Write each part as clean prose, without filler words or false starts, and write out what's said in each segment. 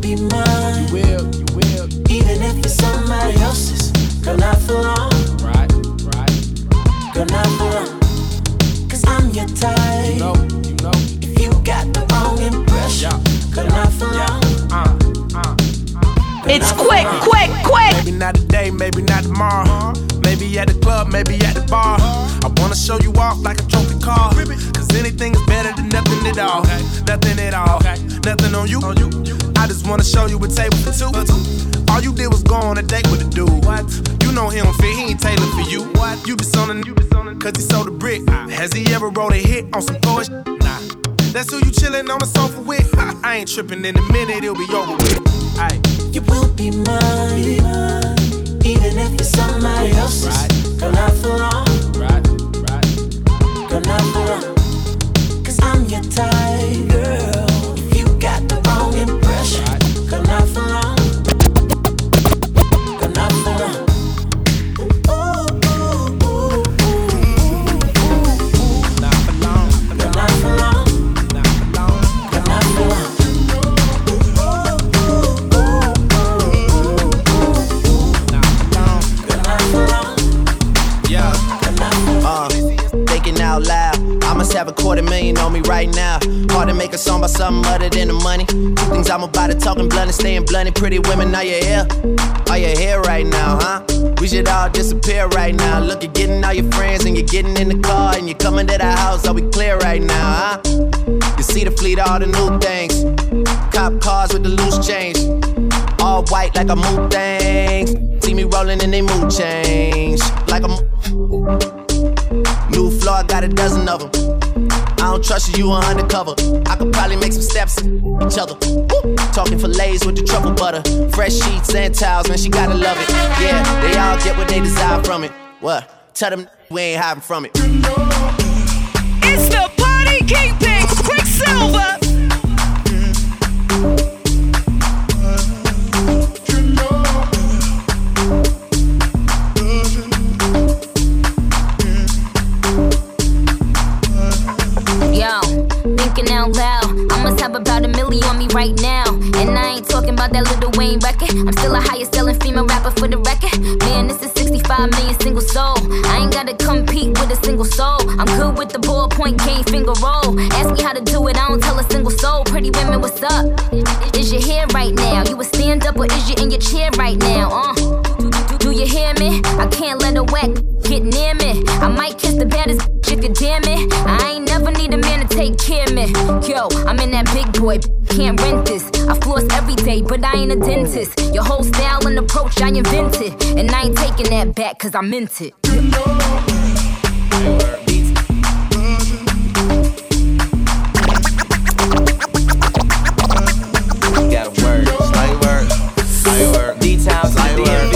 be mine. You will. Even if it's somebody else's. Girl, not for long. Right. Girl, not for long. Cause I'm your type. You know. If you got the wrong impression. Girl, not for long. It's quick. Maybe not today, maybe not tomorrow. Maybe at the club, maybe at the bar. I wanna show you off like a trophy car. Cause anything is better than nothing at all. Nothing at all. Nothing on you. I just wanna show you a table for two. All you did was go on a date with a dude. You know he don't fit, he ain't tailored for you. You just on the cause he sold a brick. Has he ever wrote a hit on some poetry? Nah. That's who you chillin' on the sofa with. I ain't trippin', in a minute it'll be over with. Aye. You will be mine, even if it's somebody else's. Girl, not for long. Girl, not for long. Cause I'm your type, girl. If you got the wrong impression. Girl, not for long. Girl, not for long. Not for long. Girl, not for long. Girl, not for long. Thinking out loud, I must have $250,000 on me right now. Hard to make a song about something other than the money. Two things I'm about to talking blunt and staying blunt. Pretty women, are you here? Are you here right now, huh? We should all disappear right now. Look, you're getting all your friends and you're getting in the car and you're coming to the house. Are we clear right now, huh? You see the fleet, all the new things. Cop cars with the loose change. All white like a mood things. See me rolling in they mood change. Like a new floor, I got a dozen of them. I don't trust you are undercover. I could probably make some steps each other. Woo. Talking fillets with the truffle butter. Fresh sheets and towels, man, she gotta love it. Yeah, they all get what they desire from it. What? Tell them we ain't hiding from it. It's the Party Kingpin, Quicksilver. Out loud, I must have about $1 million on me right now. And I ain't talking about that Lil Wayne record. I'm still a highest selling female rapper for the record. Man, this is 65 million single soul. I ain't gotta compete with a single soul. I'm good with the ballpoint game, finger roll. Ask me how to do it, I don't tell a single soul. Pretty women, what's up? Is your hair right now? You a stand up or is you in your chair right now? Do you hear me? I can't let a whack get near me. I might kiss the baddest bitch if you damn it. I ain't never need a man to take care of me. Yo, I'm in that big boy, can't rent this. I floss every day, but I ain't a dentist. Your whole style and approach I invented. And I ain't taking that back cause I meant it. Gotta work, slight work. D-Town to the DMV.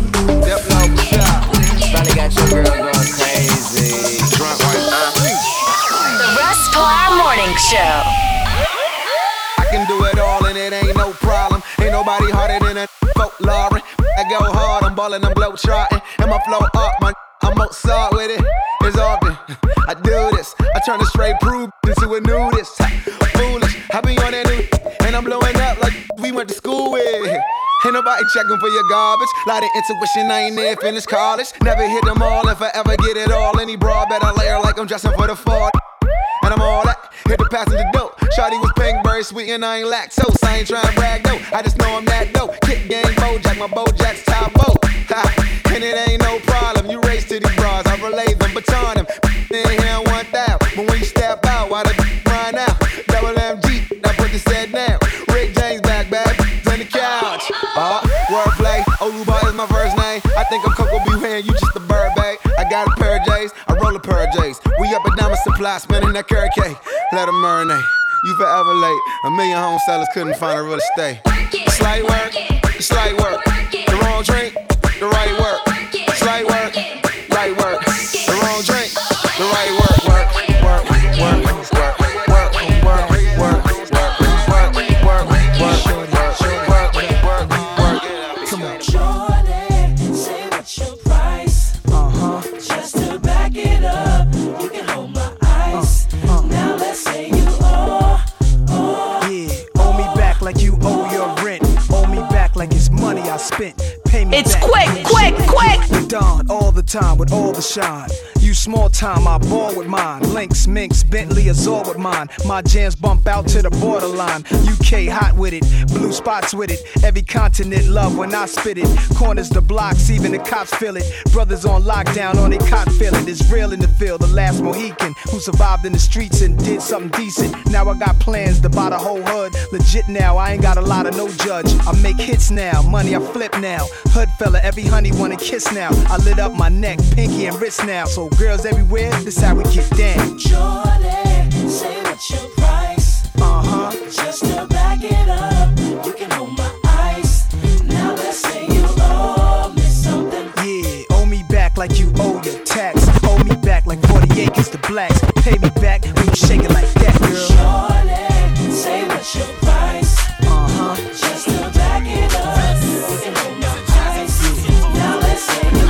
Finally got your girl going crazy. The Russ Parr Morning Show. I can do it all and it ain't no problem. Ain't nobody harder than a folklore. I go hard, I'm ballin', I'm globetrotting. And my flow up, I'm Mozart with it. It's often I do this. I turn a straight prude into a nudist. Foolish, I be on that new and I'm blowing up like we went to school with. Ain't nobody checking for your garbage. Lot of intuition, I ain't near finished college. Never hit them all, if I ever get it all. Any broad better layer like I'm dressing for the Ford. And I'm all that, hit the passenger dope. Shawty was pink, very sweet, and I ain't lactose. I ain't trying to brag, though, I just know I'm that dope. Kick game, Bojack, my Bojack's top boat. And it ain't no problem, you race to these bras, I relay them, baton them. In here, 1,000, but when you step out, why the run out? Double MG, now put the set down. Rick James back, bad on the couch. Wordplay, Oruba is my first name. I think I'm Coco B. When you just a bird, babe. I got a pair of J's, I roll a pair of J's. We up and down my supply, spinning that carrot cake. Let them marinate, you forever late. A million home sellers couldn't find a real estate. Slight work, slight work. The wrong drink, the right work. Slight work, right work. The wrong drink, the right work. Work, work, work, work, work, work, work, work, work, work, work. Come on. Shorty, say what's your price? Just to back it up, you can hold my ice. Now let's say you owe Yeah, owe me back like you owe your rent. It's quick. Done all the time with all the shine. You small time, I ball with mine. Lynx, Minx, Bentley, Azor with mine. My jams bump out to the borderline. UK hot with it, blue spots with it. Every continent love when I spit it. Corners the blocks, even the cops feel it. Brothers on lockdown on they cot feel it. It's real in the field, the last Mohican who survived in the streets and did something decent. Now I got plans to buy the whole hood. Legit now, I ain't got a lot of no judge. I make hits now, money I flip now. Hood fella, every honey wanna kiss now. I lit up my neck, pinky and wrist now. So girls everywhere, this how we get down. Jordan, say what's your price? Just to back it up, you can hold my ice. Now let's say you owe me something. Yeah, owe me back like you owe your tax. Owe me back like 40 acres to blacks. Pay me back when you shake it like that, girl. Jordan, say what's your price? Just to back it up, you can hold my ice. Now let's say you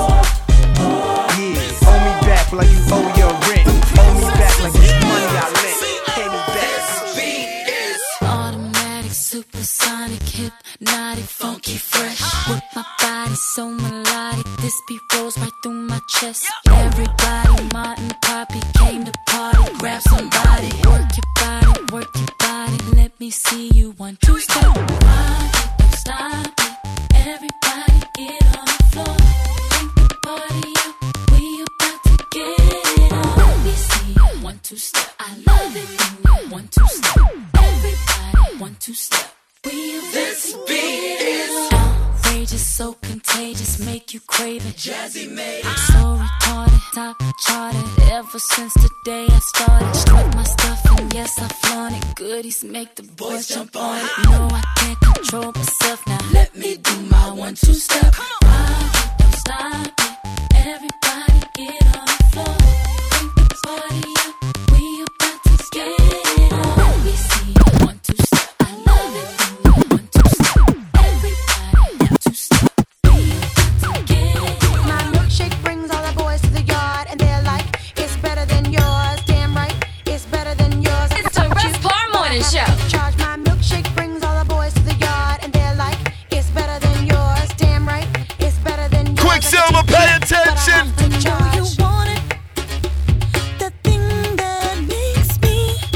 like you owe your rent. Owe me back like this money I lent. Pay me back. Automatic, supersonic, hypnotic, funky, fresh. With my body so melodic, this beat rolls right through my chest. Everybody, Martin, Poppy came to party. Grab somebody, work your body. Let me see you 1, 2 step. Rock it, don't stop it. Everybody get on the floor. Bring the party up. We about to get it on. Let me see you 1, 2 step. I love it when you 1, 2 step. Everybody 1, 2 step. This beat is outrageous, so contagious, make you crave it. Jazzy made it. So retarded, top charted. Ever since the day I started, struck my stuff and yes I flaunt it. Goodies make the boys jump on it. No, I can't control myself now. Let me do my 1, 2 step. Rock it, don't stop it. Everybody get on the floor. Bring the party up. We about to get it on. Let me see you 1, 2 step. I love it when you 1, 2 step. Everybody 1, 2 step. We about to get it on. My milkshake brings all the boys to the yard, and they're like, it's better than yours. Damn right, it's better than yours. It's the Russ Parr Morning Show. Charge my milkshake brings all the boys to the yard, and they're like, it's better than yours. Damn right, it's better than yours. Quicksilver, pay attention. You want it, the thing that makes me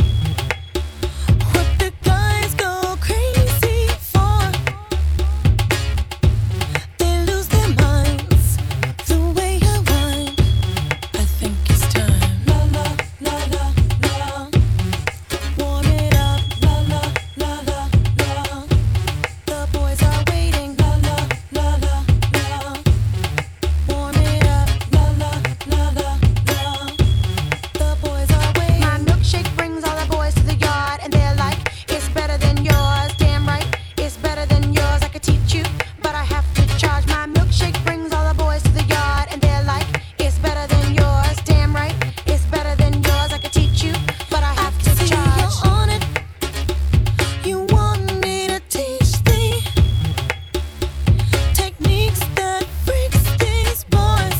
what the guys go crazy for. They lose their minds the way I whine. I think it's time. La la la la la. Warm it up. La la la la la. The boys are waiting. La la la la la. Warm it up. La la la la la. The boys are waiting. My milkshake brings all the boys to the yard, and they're like, it's better than yours. Damn right, it's better than yours. I could teach you, but I have to charge. My milkshake brings all the boys to the yard, and they're like, it's better than yours. Damn right, it's better than yours. I could teach you, but I have to charge. You're on it. You want me to teach thee techniques that freaks these boys.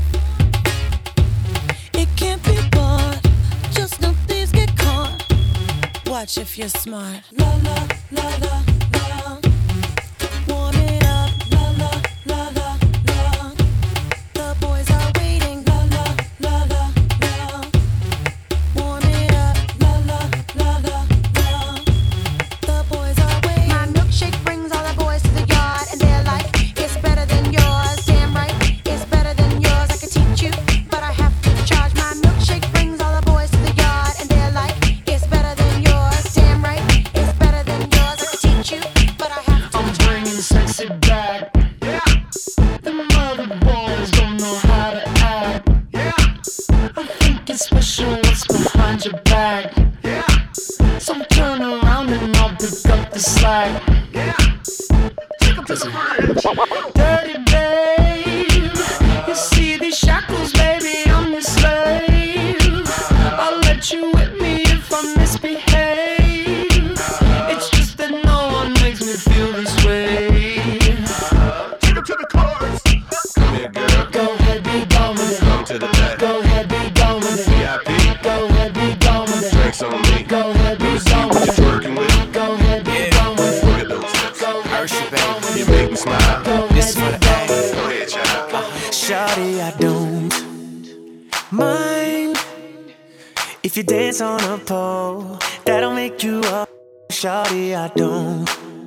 It can't be bought, just no thieves get caught. Watch if you're smart. La la la la la. Warm it up. La la la la la. The boys are waiting. La la la la la. Warm it up. La la la la la. The boys are waiting. My milkshake brings all the boys to the yard, and they're like, it's better than yours. Damn right, it's better than yours. I could teach you, but I have to charge. My milkshake brings all the boys to the yard, and they're like, it's better than yours. Damn right, it's better than yours. I could teach you, but I have to. I'm bringing sexy back. The mother boys don't know how to act. I think it's special what's behind your back. So turn around and I'll pick up the slack. Dirty babe, you see these shackles, baby, I'm your slave. I'll let you whip me if I misbehave. It's just that no one makes me feel this way. Take it to the chorus. Come here, girl. Go ahead, be gone with it. Come to the back. Go ahead, be gone with it. VIP. Go ahead, be gone with it. Drinks on me. Go ahead, be gone with it. Working with. Go ahead, be gone with it. Look at those hips. You make me smile. This is for the If you dance on a pole, that'll make you up. Shawty, I don't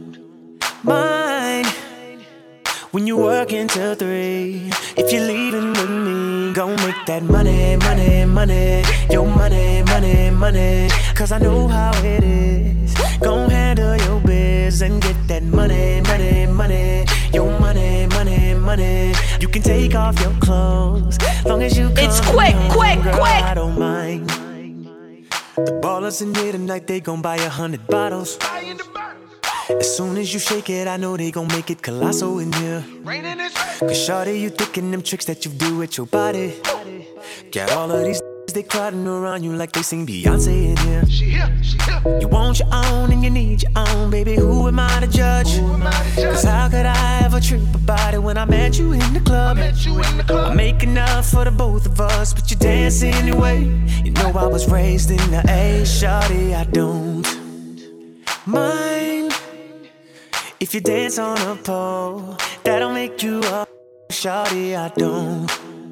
mind when you work until 3. If you're leaving with me, gon' make that money, money, money. Your money, money, money. Cause I know how it is. Gon' handle your biz and get that money, money, money. Your money, money, money. You can take off your clothes, long as you come. It's quick, home, quick, girl, quick. I don't mind. The ballers in here tonight, they gon' buy 100 bottles. As soon as you shake it, I know they gon' make it colossal in here. Cause shawty, you thinking them tricks that you do with your body. Got all of these they crowding around you like they sing Beyonce in here. You want your own and you need your own, baby, who am I to judge? Cause how could I ever trip about it when I met you in the club? I make enough for the both of us, but you dance anyway. You know I was raised in the A, shawty, I don't mind if you dance on a pole, that'll make you up. Shawty, I don't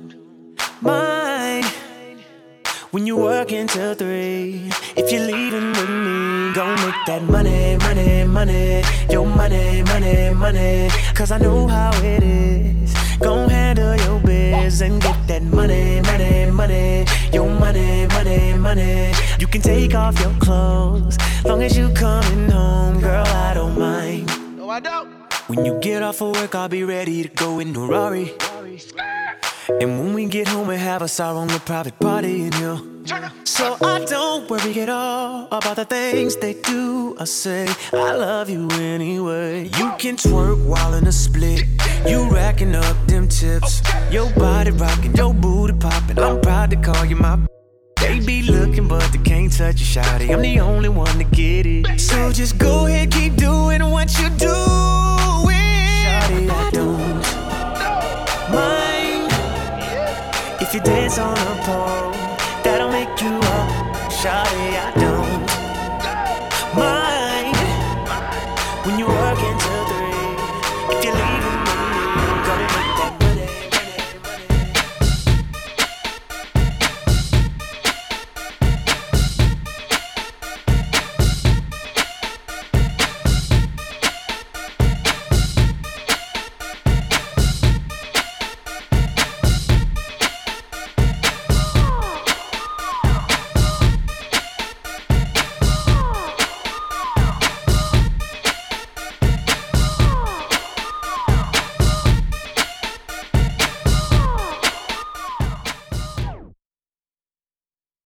mind when you work until 3. If you're leaving with me, gon' make that money, money, money. Your money, money, money. Cause I know how it is. Gon' handle your biz and get that money, money, money. Your money, money, money. You can take off your clothes, long as you coming home, girl, I don't mind. No, I don't. When you get off of work, I'll be ready to go in the Rari. And when we get home, we have us our own private party in here. So I don't worry at all about the things they do or say. I love you anyway. You can twerk while in a split. You racking up them tips. Your body rocking, your booty popping. I'm proud to call you my. They be looking, but they can't touch you, shawty. I'm the only one to get it. So just go ahead, keep doing what you doing. Shawty, I don't mind if you dance on a pole, that'll make you up. Shawty, I don't mind when you